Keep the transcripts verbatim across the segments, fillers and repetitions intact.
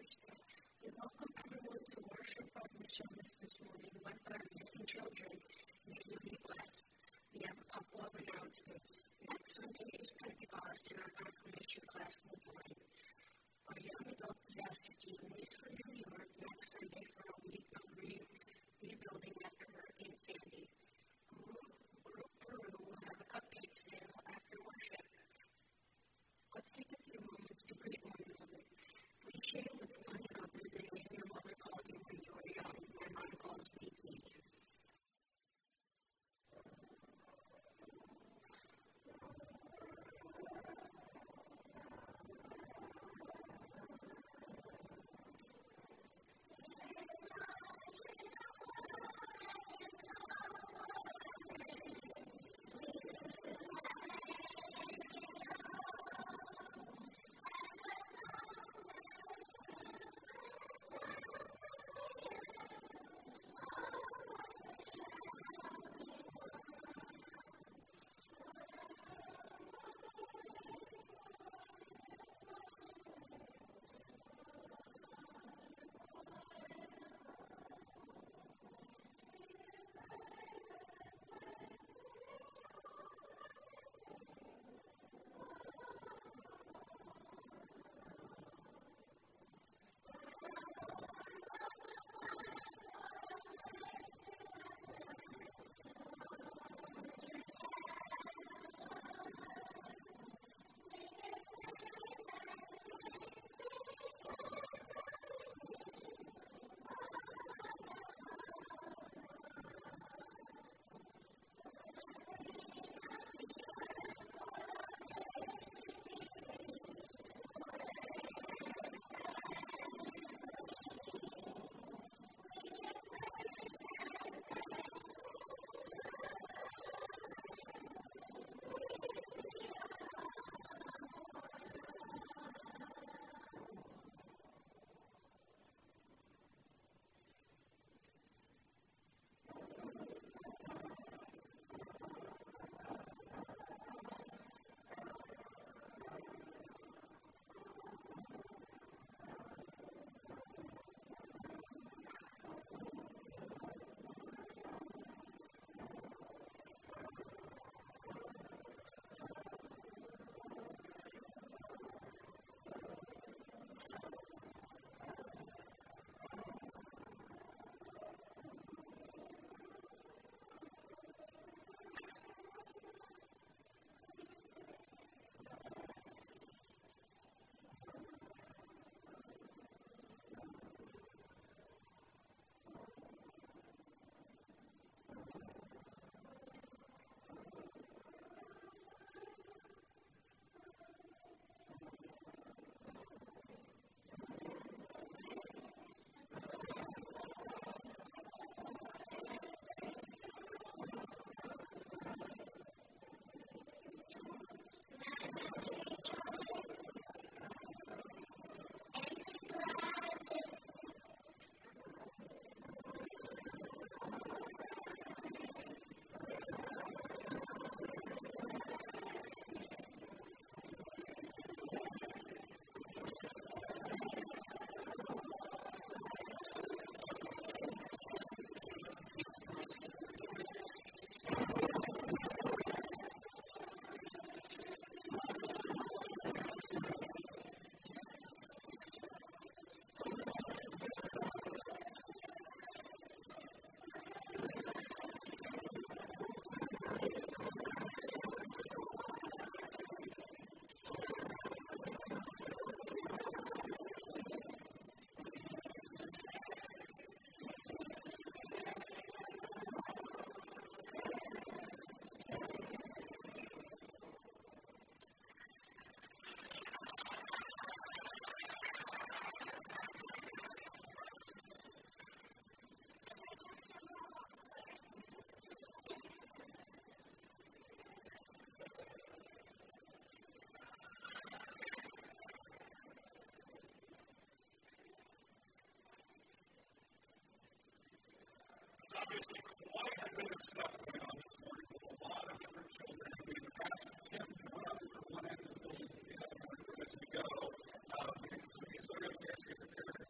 Thursday. We welcome everyone to worship Bible service this morning led by our youth and children. May you be blessed. We have a couple of announcements. Next Sunday is Pentecost and our confirmation class will join. Our young adult disaster team leaves for New York next Sunday for a week of re- rebuilding after Hurricane Sandy. Group, Group Peru will have a cupcake sale after worship. Let's take a few moments to greet one another. Please share with one another the name your mother called you when you were young. My mom calls me Z. Obviously, quite a bit of stuff going on this morning with a lot of different children. We've asked Tim to run from one end of the building to the other one as we go. Um, we need some of these photos here to get prepared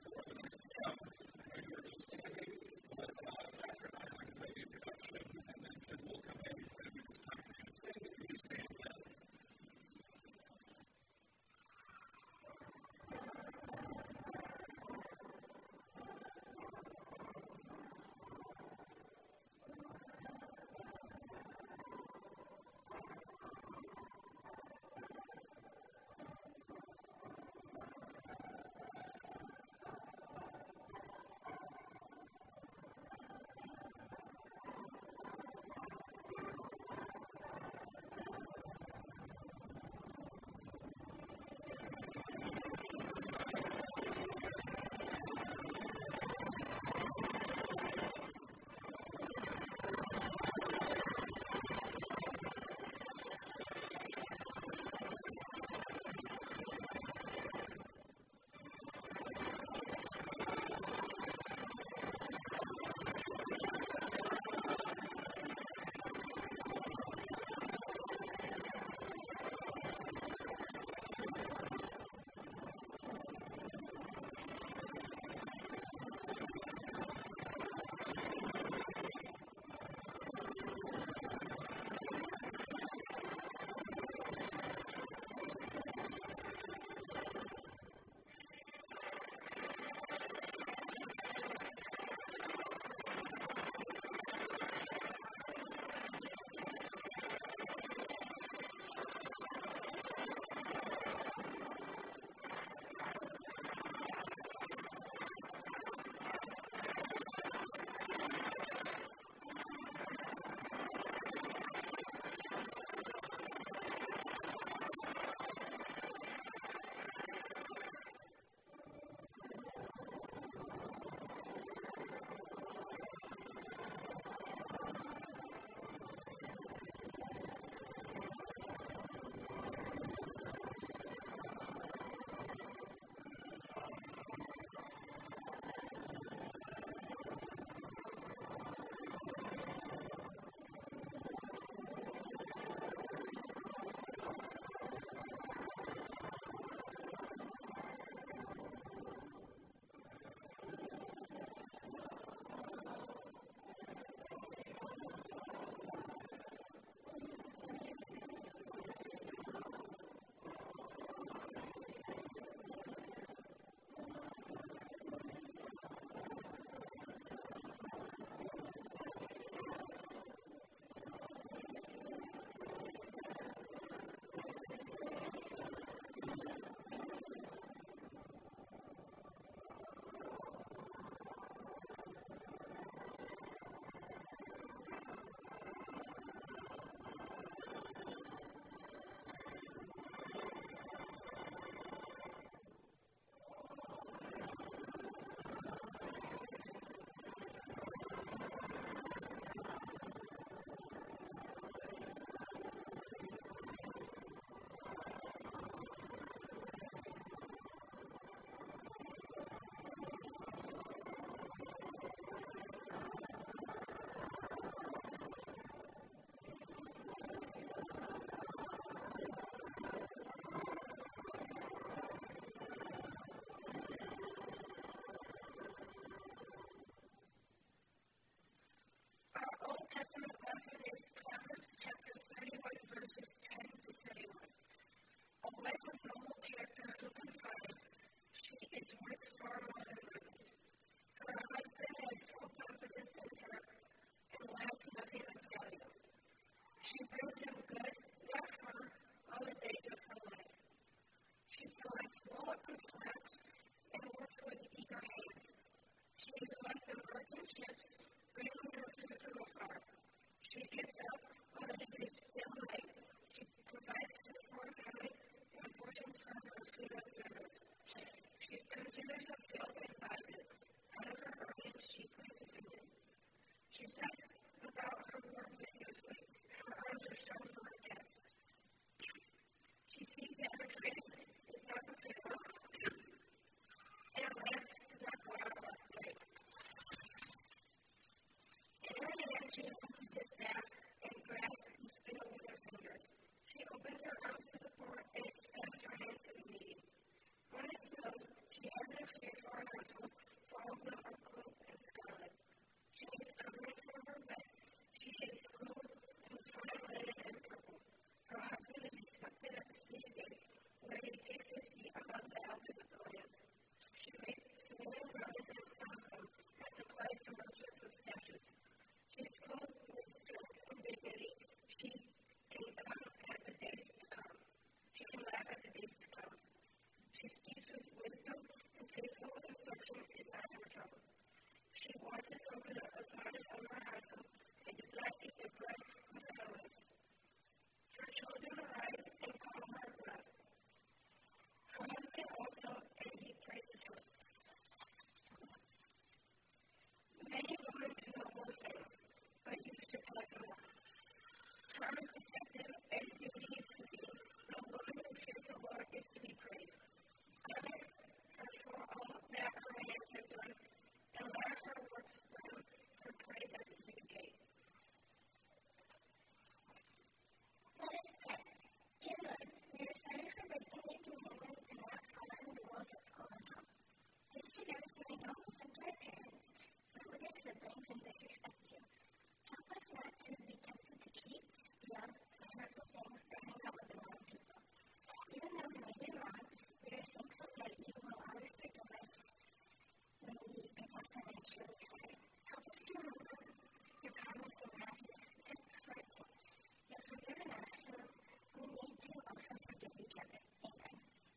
She sees that her faith is not fulfilled, and her lamp does not go out at night. In her hand, she holds a distaff and grasps the spindle with her fingers. She opens her arms to the poor and extends her hand to the needy. When it snows, she has no fear for her household, for all of them are clothed in scarlet. She makes coverings for her bed. She is clothed in fine linen and purple. Her husband is respected at the city gate, where he takes his seat among the elders of the land. She makes linen garments and stops them, and supplies the merchants with statues. She is clothed with strength and dignity. She can come at the days to come. She can laugh at the days to come. She speaks with wisdom, and faithful instruction is not her tongue. She watches over the authority of her household, and does not eat the bread of the violence. Her children arise and call her blessed. Her husband also, and he praises her. Many women know all things, but you surpass them all. Charm is deceptive, and beauty is fleeting. No woman who fears the Lord is to be praised. Honor her for all that her hands have done, and let her works spread her praise at the city gate. Let us pray. Dear Lord, we are sorry for breaking your commandments and not following the rules at school and home. Please forgive us when we don't listen to our parents, with our siblings, and disrespect you. Help us not to be tempted to cheat, steal, say hurtful things, or hang out with the wrong people. Even though we may do wrong, we are thankful that you will always forgive us when we confess our and truly sorry. Help us to remember your promise in Matthew six fourteen. You have forgiven us, so we need to also forgive each other. Amen.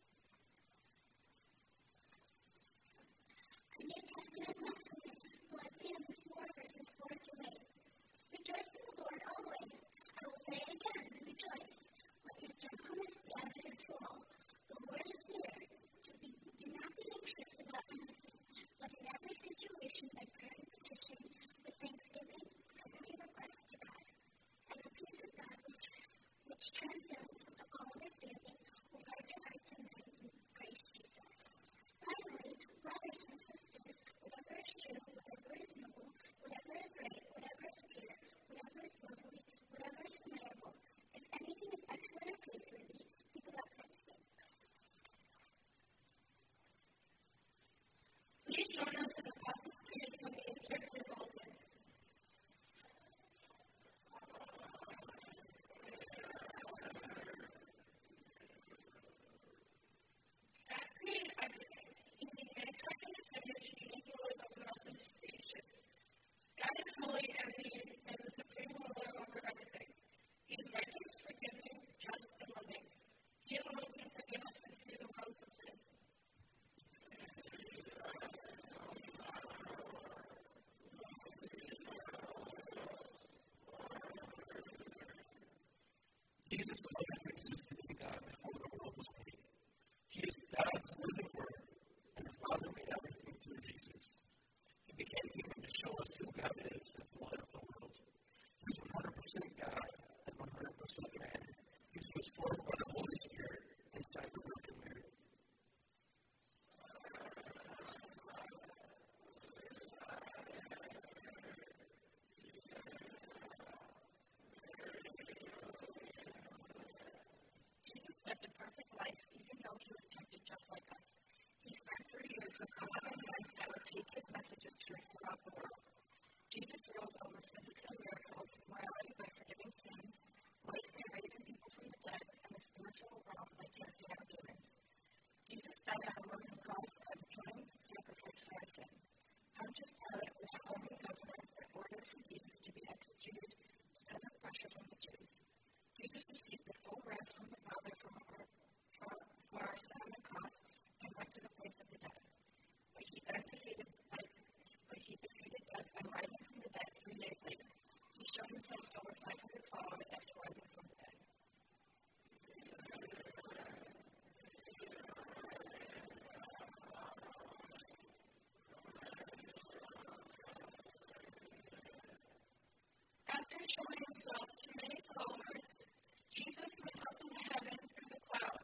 Our New Testament lesson is Philippians four, verses four through eight. Rejoice in the Lord always. I will say it again, rejoice. Let your gentleness be evident to all. The Lord is near. Do, be, do not be anxious about anything, but in every situation, by prayer and petition, with thanksgiving, present your requests to God. And the peace of God, which, which transcends all understanding, will guard your hearts and minds in Christ Jesus. Finally, brothers and sisters, whatever is true, whatever is noble, whatever is right, whatever is pure, whatever is lovely, whatever is admirable, if anything is excellent or praiseworthy, think about such things. Please join us in the Apostles' Creed from the insert in the bulletin. God created everything. He made mankind in his image, uniquely over the rest of his creation. God is holy and the, and the supreme ruler over everything. He is righteous, forgiving, just, and loving. He alone can forgive us and free the world from sin. Jesus always existed in God before the world was made. He is God's living word, and the Father made everything through Jesus. He became human to show us who God is as the light of the world. He was one hundred percent God and one hundred percent man. He was formed by the Holy Spirit inside the Virgin Mary. Jesus lived a perfect life, even though he was tempted just like us. He spent three years with eleven men that would take his message of truth throughout the world. Jesus rose over physics and miracles, morality by forgiving sins, life by raising people from the dead, and the spiritual realm by casting out demons. Jesus died on a Roman cross as a atoning sacrifice for our sin. Pontius Pilate was the Roman governor that ordered for Jesus to be executed because of pressure from the Jews. Jesus received the full wrath from the Father for our, for, for our sin on the cross and went to the place of the dead. But he then defeated, by, but he defeated death by rising from the dead three days later. He showed himself to over five hundred followers after rising from the dead. After showing himself to many followers, Jesus went up into heaven through the cloud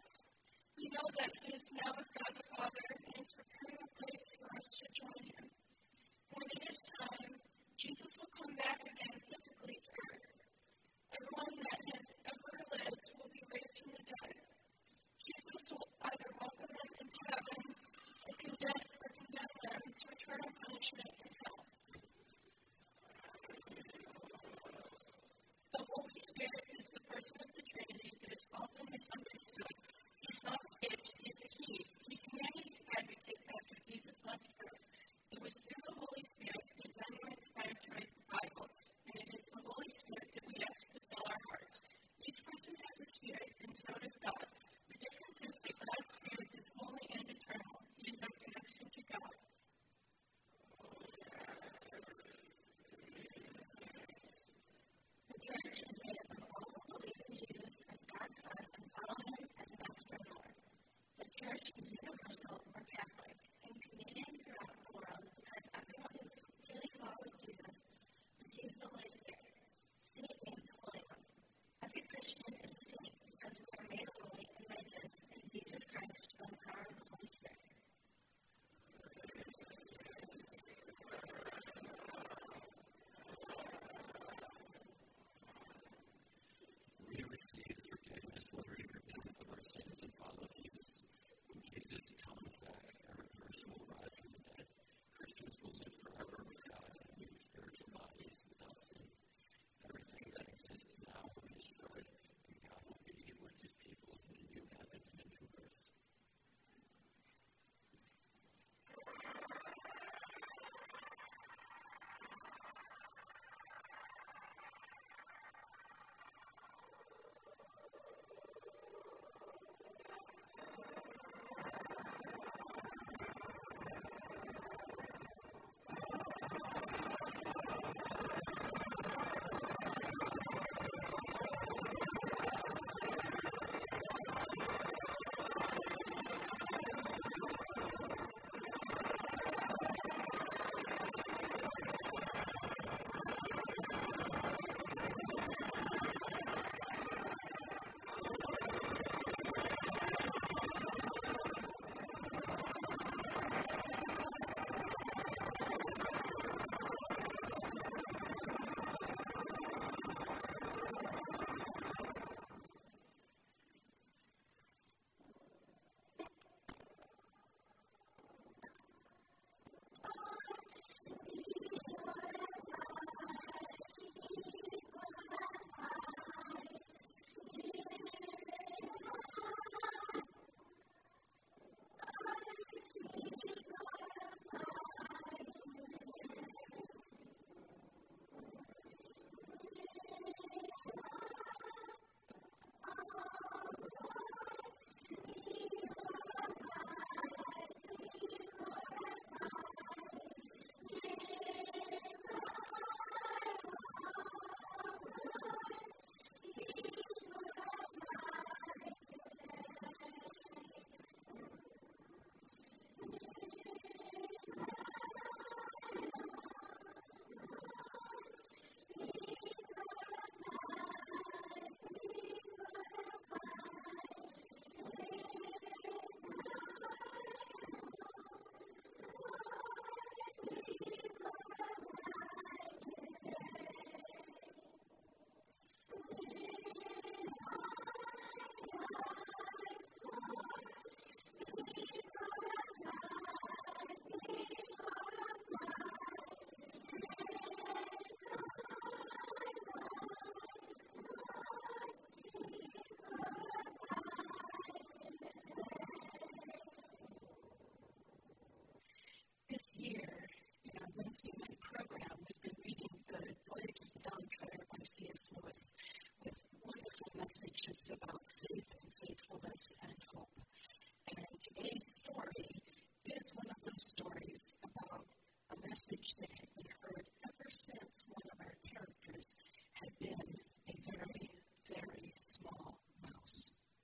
program, we've been reading The Voyage of the Dawn Treader by C S Lewis with wonderful messages about faith and faithfulness and hope. And today's story is one of those stories about a message that had been heard ever since one of our characters had been a very, very small mouse.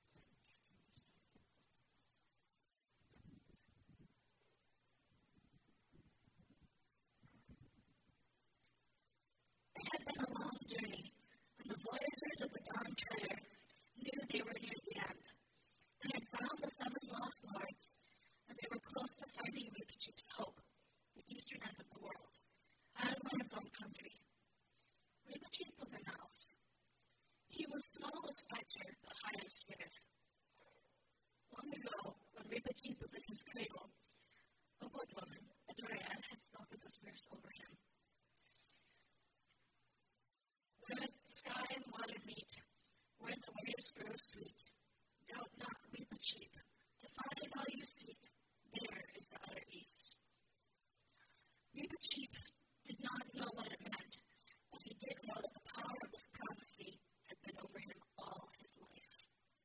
It had been a long journey, and the voyagers of the Dawn Treader knew they were near the end. They had found the seven lost lords, and they were close to finding Reepicheep's hope, the eastern end of the world, Aslan's own country. Reepicheep was a mouse. He was small of stature, but high of spirit. Long ago, when Reepicheep was in his cradle, a wood woman, a dryad, had spoken this verse over him. Red sky and water meet, where the waves grow sweet. Doubt not, Reepicheep, to find all you seek, there is the utter east. Reepicheep did not know what it meant, but he did know that the power of this prophecy had been over him all his life.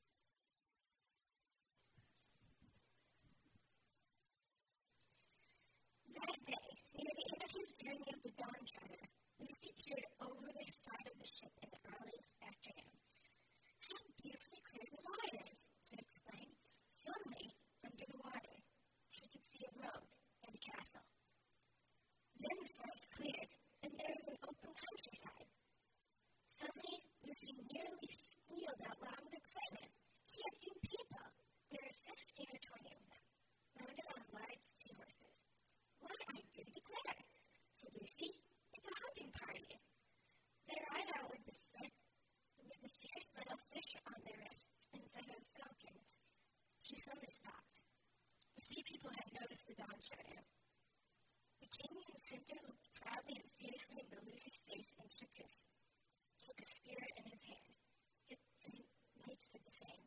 That day, near the end of his journey of the Dawn Treader, Lucy peered over the side of the ship in the early afternoon. How beautifully clear the water is, she exclaimed. Suddenly, under the water, she could see a road and a castle. Then the forest cleared, and there was an open countryside. Suddenly, Lucy nearly squealed out loud with excitement. She had seen people. There were fifteen or twenty of them, mounted on large seahorses. Why, I do declare, said Lucy, it's a hunting party. They ride out with the, with the fierce little fish on their wrists instead of falcons. She suddenly stopped. The sea people had noticed the Dawn Treader. The king in the center looked proudly and fiercely into Lucy's face and shook his, took a spear in his hand. His, his knights did the same.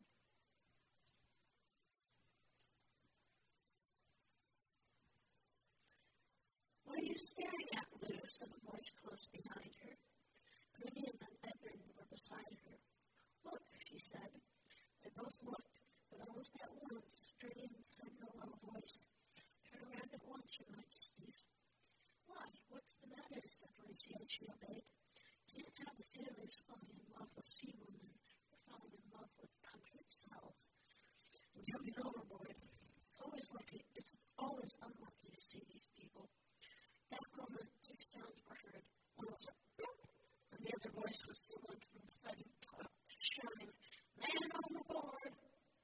What are you staring at, Lou? Said a voice close behind her. Vivian and Edmund were beside her. Look, she said. They both looked, but almost at once, Vivian said in a low voice, Turn around at once, your majesties. Why, what's the matter? Said Lucy as she obeyed. Can't have the sailors falling in love with sea women or falling in love with country itself. And jumping overboard. It's always lucky, it's always unlucky to see these people. That moment, two sounds were heard. One was a boop, and the other voice was someone from the fighting top, shouting, Man overboard!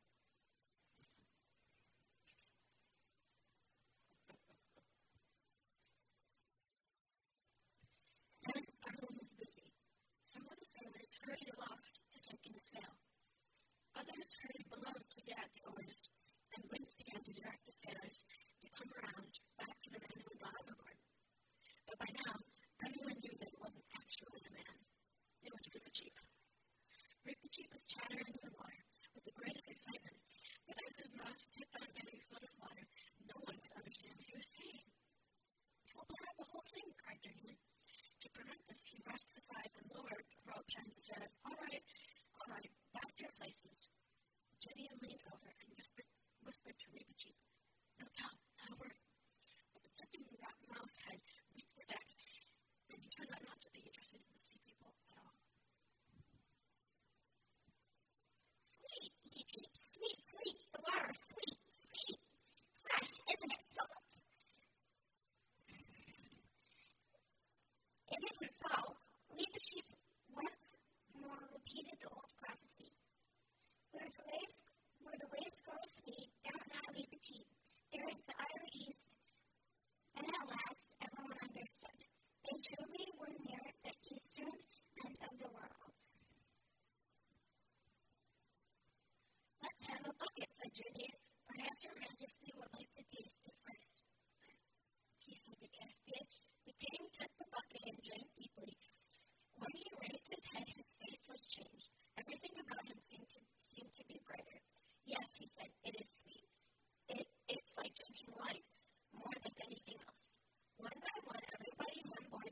Then everyone was busy. Some of the sailors hurried aloft to take in the sail. Others hurried below to get at the oars, and winds began to direct the sailors to come around back to the men who had gone overboard. But by now, everyone knew that it wasn't actually a man. It was Reepicheep. Reepicheep was chattering in the water with the greatest excitement, but as his mouth kept on getting full of water, no one could understand what he was saying. He'll blow out the whole thing, cried Judy. To prevent this, he rushed aside and lowered a rope and said, All right, all right, back to your places. Judy leaned over and whispered, whispered to Reepicheep, No, tell, not a word. But the dripping mouse had reached the deck, and he turned out not to be interested in the sea people at all. Sweet, Reepicheep, sweet, sweet. The water is sweet, sweet. Fresh, isn't it? Salt. It isn't salt. Reepicheep once more repeated the old prophecy. Where the waves, where the waves grow sweet, down not Reepicheep, there is the utter east. And at last, everyone understood. They truly were near the eastern end of the world. Let's have a bucket, said Judy. Perhaps your majesty would like to taste it first. He said to Caspian. The king took the bucket and drank deeply. When he raised his head, his face was changed. Everything about him seemed to, seemed to be brighter. Yes, he said, it is sweet. It, it's like drinking light, more than anything else. One by one, everybody on board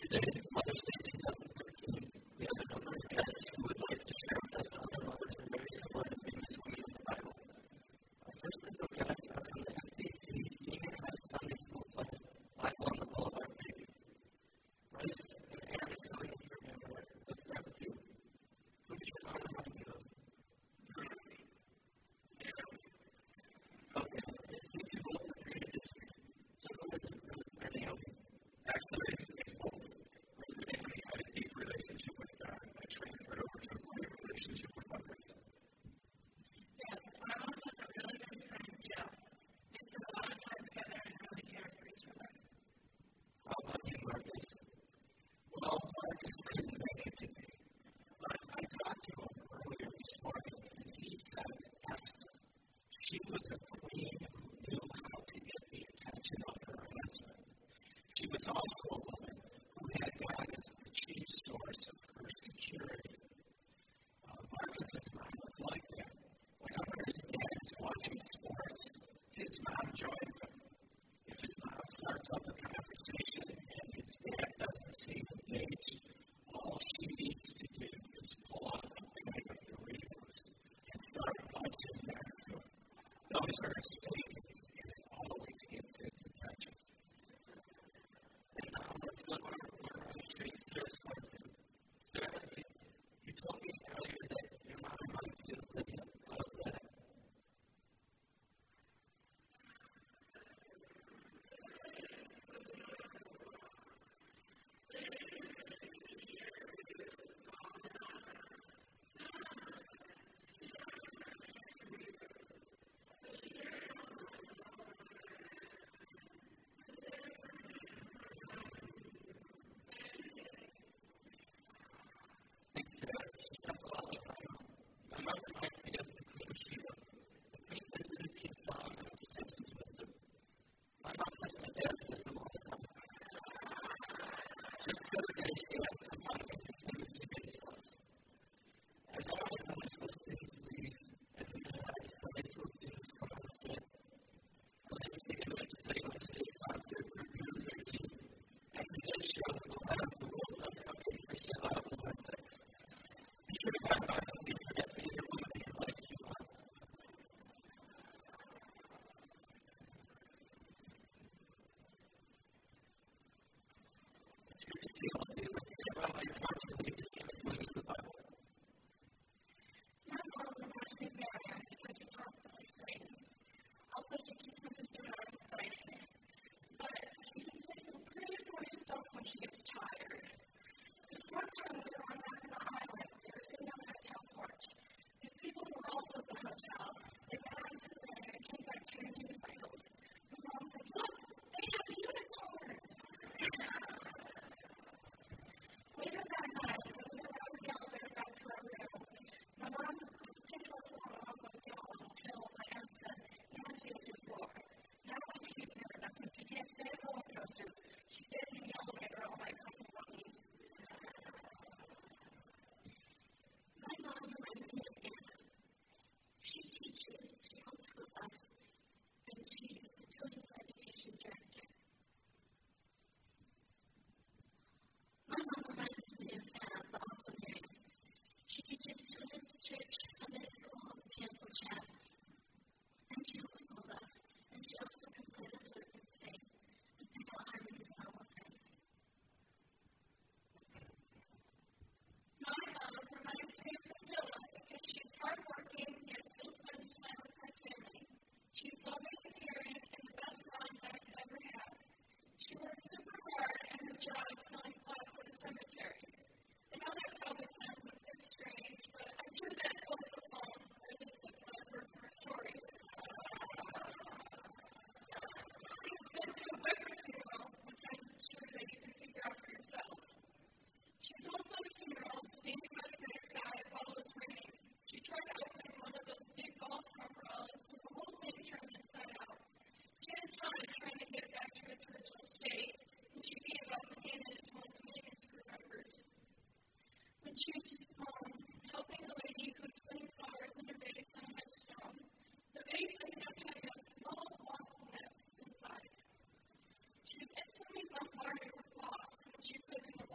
bombarded with wasps, and she put in the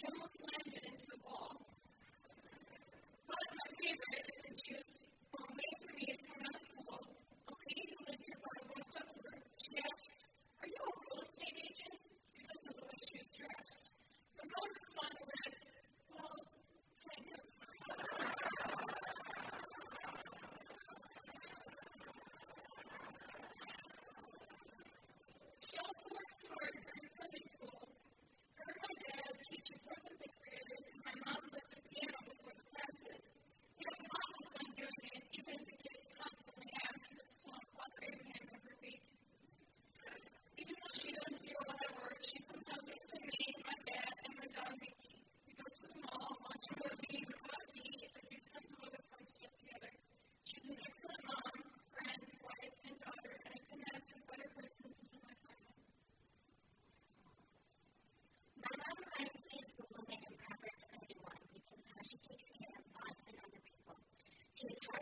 She almost slammed it into the wall. But my favorite is when she was um, waiting for me to come out of school. A lady who lived nearby walked up to her. She asked, "Are you a real estate agent?" Because of the way she was dressed. Her mom responded with, "Well, kind of." She also worked hard during Sunday school. Her and my dad teach the fourth and fifth graders, and my mom plays the piano before the classes. We have lots of fun doing it, even if the kids constantly ask for the song Father Abraham every week. Even though she does do all that work, she sometimes thinks of me, my dad, and my dog Mickey. We go to the mall, watch a movie, go out to eat, and do tons of other fun stuff together. She's an excellent mom, friend, wife, and daughter, and I couldn't ask for a better person to spend my time with. My mom reminds me of the woman in Proverbs thirty-one because of how she takes care of us and other people. She was hard